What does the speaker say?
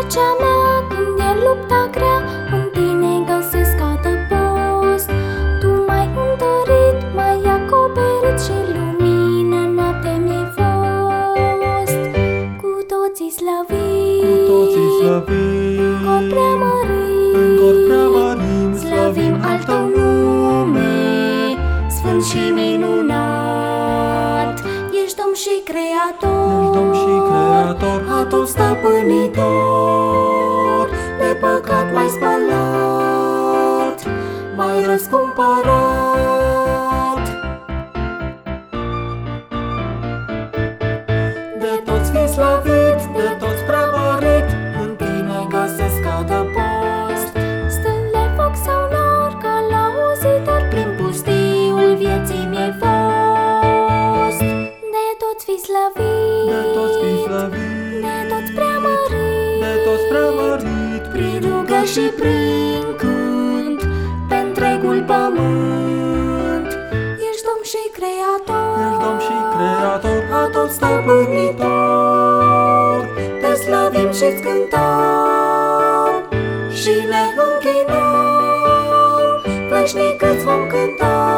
Pacea mea când e lupta grea, în tine găsesc adăpost. Tu m-ai întărit, m-ai acoperit și lumină noapte mi-ai fost. Cu toții slăvim, în cor preamărim, slăvim al tău nume, sfânt și minunat. Ești Domn și Creator, atot stăpânitor, de păcat m-ai spălat, m-ai răscumpărat. De toți fi slăvit, de toți preamărit, în tine găsesc adăpost. Stele, foc sau nor, călăuzitor, prin pustiul vieții mi-ai fost. De toți fi slăvit, De toți fi slăvit, de toți preamărit, de toți preamărit, prin rugă și prin cânt, pe întregul pământ. Ești Domn și Creator, ești Domn și Creator, atot stăpânitor, te slăvim și-ți cântăm și ne închinăm, veșnic îți vom cânta.